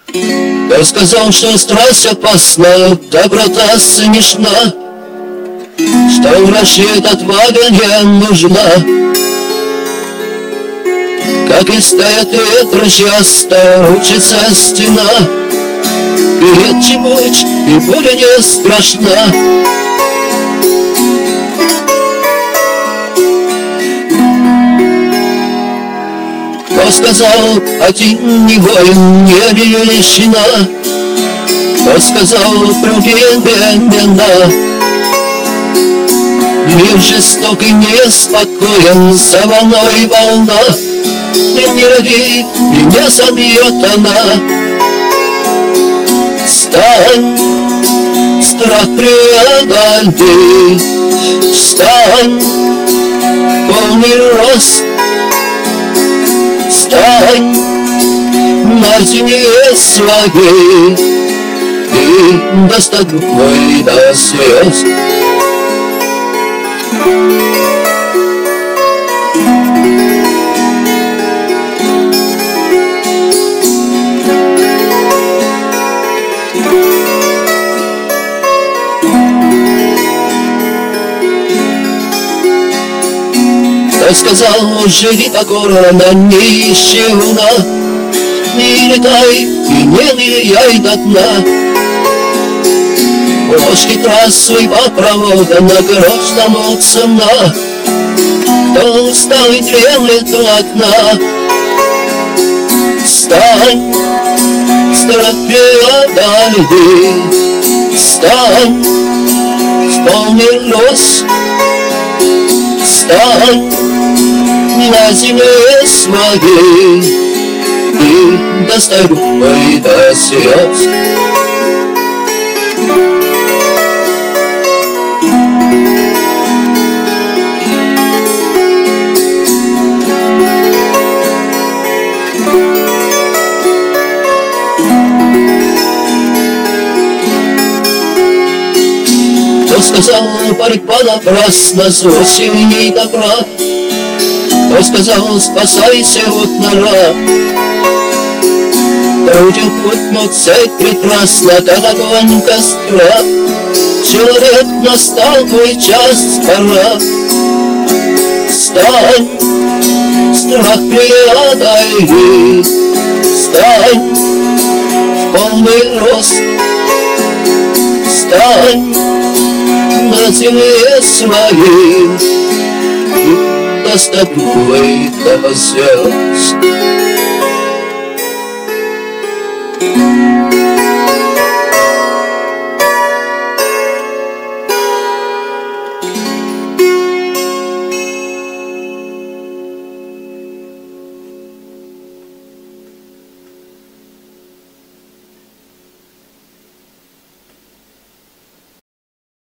Кто сказал, что страсть опасна, доброта смешна, что в расчет отвага не нужна? Как и стоят ветры, часто учится стена, перед чемуч и пуля не страшна. Кто сказал, один не воин, не величина? Кто сказал, другие бедна? Мир жесток и неспокоен, за волной волна, и не роди, и не забьет она. Встань, страх преодолей, встань, полный рост. Встань на земле своей и достать рукой до слез. Кто сказал, живи покорно, не ищи луна, не летай и не ныряй до дна. Ложки трассу и по проводам на грош тому цена. Кто устал и дремлет у окна, встань, страх преодолей, встань, в полный рост. Встань на земле своей и достай рукой до слез. Кто сказал, борьба напрасна, зло сильней добра? Кто сказал, спасайся от нора? Труден путь, но цель прекрасна, как огонь костра. Человек, настал твой час, пора. Встань, страх преодолей, встань в полный рост. Встань на земле своей и достать рукой до слез.